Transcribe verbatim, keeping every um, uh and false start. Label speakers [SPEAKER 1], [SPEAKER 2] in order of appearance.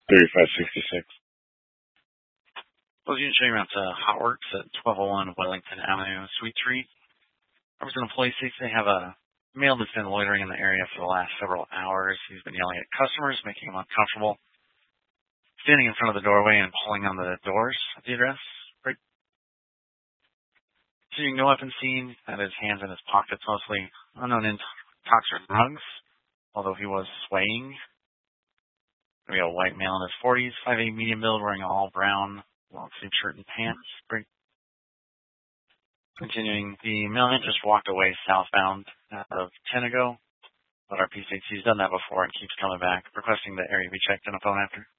[SPEAKER 1] thirty-five sixty-six.
[SPEAKER 2] Well, you can show you around to Hotworks at twelve oh one Wellington Avenue, Suite three. Representative Employee seeks they have a male that's been loitering in the area for the last several hours. He's been yelling at customers, making them uncomfortable, standing in front of the doorway and pulling on the doors at the address. Great. Seeing no weapon seen, had his hands in his pockets mostly. Unknown intoxicant drugs, although he was swaying. We got a white male in his forties, five eight medium build, wearing all brown, long-sleeve shirt and pants. Great. Continuing, the male had just walked away southbound out of Tenego, but our P C H C's done that before and keeps coming back, requesting the area be checked in a phone after.